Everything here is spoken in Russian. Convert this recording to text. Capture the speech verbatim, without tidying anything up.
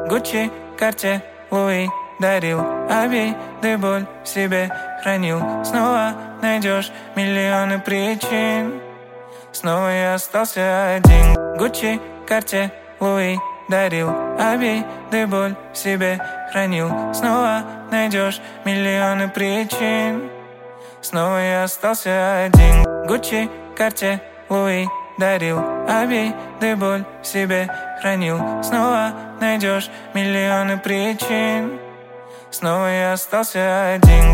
Гуччи, Карте, Луи дарил обиды, боль в себе хранил. Снова найдешь миллионы причин. Снова я остался один. Гуччи, Карте, Луи дарил обиды, боль в себе хранил. Снова найдешь миллионы причин. Снова я остался один. Гуччи, Карте, Луи дарил обиды, боль в себе хранил. Снова найдешь миллионы причин. Снова я остался один.